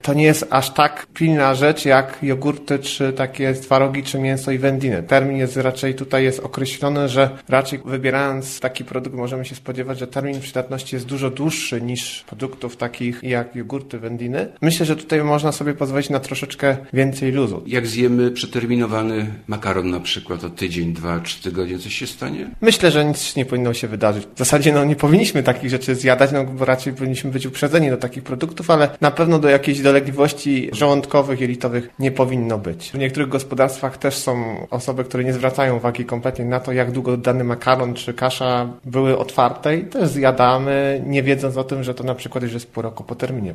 to nie jest aż tak pilna rzecz jak jogurty, czy takie twarogi, czy mięso i wędliny. Termin jest raczej tutaj jest określony, że raczej wybierając taki produkt możemy się spodziewać, że termin przydatności jest dużo dłuższy niż produktów takich jak jogurty, wędliny. Myślę, że tutaj można sobie pozwolić na troszeczkę więcej luzu. Jak zjemy przeterminowany makaron na przykład o tydzień, 2, 3 tygodnie, coś się stanie? Myślę, że nic nie powinno się wydarzyć. W zasadzie nie powinniśmy takich rzeczy zjadać, bo raczej powinniśmy być uprzedzeni do takich produktów, ale na pewno do jakiejś dolegliwości żołądkowych, jelitowych nie powinno być. W niektórych gospodarstwach też są osoby, które nie zwracają uwagi kompletnie na to, jak długo dany makaron czy kasza były otwarte i też zjadamy, nie wiedząc o tym, że to na przykład już jest pół roku po terminie.